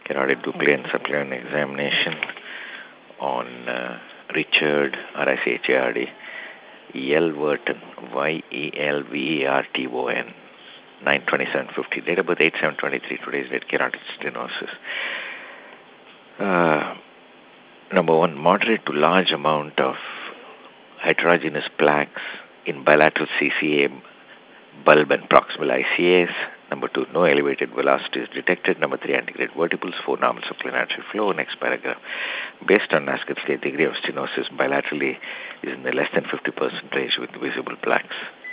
carotid duplicate and supplemental examination on Richard, R-I-C-H-A-R-D, Yelverton, Yelverton, 9/27/50. Date of birth 8/7/23. Today's date, carotid stenosis. Number one, moderate to large amount of heterogeneous plaques in bilateral CCA, bulb and proximal ICAs. Number two, no elevated velocity is detected. Number three, antegrade vertibles. Four, normal supplementary flow. Next paragraph. Based on NASCAR, the degree of stenosis bilaterally is in the less than 50% range with visible plaques.